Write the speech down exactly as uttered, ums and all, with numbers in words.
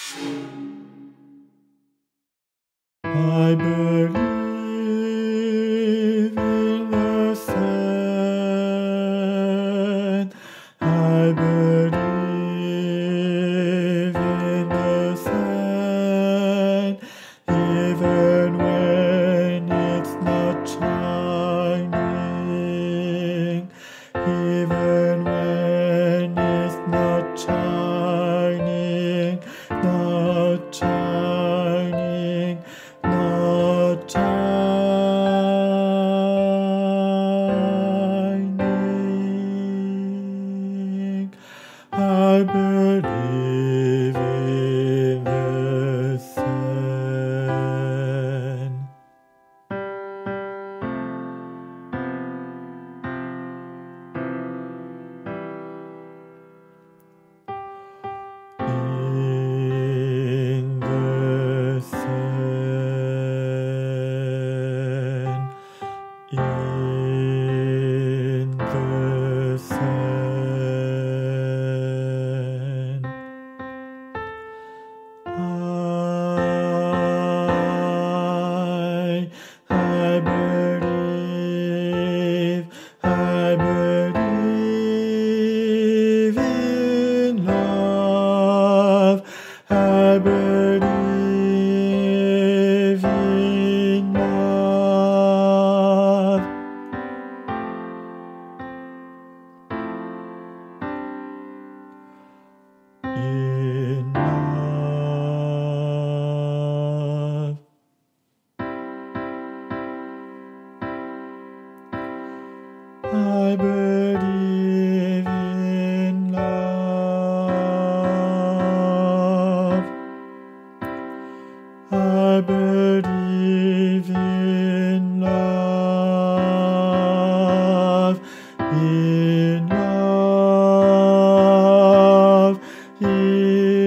I believe in the sun. I believe in the sun, even when it's not shining, even when it's not shining, not shining. Not shining. I believe in the sun. In the sun, in the sun, I, I believe, I believe in love, I believe in love. In love. I believe in love. I believe in love. In love. In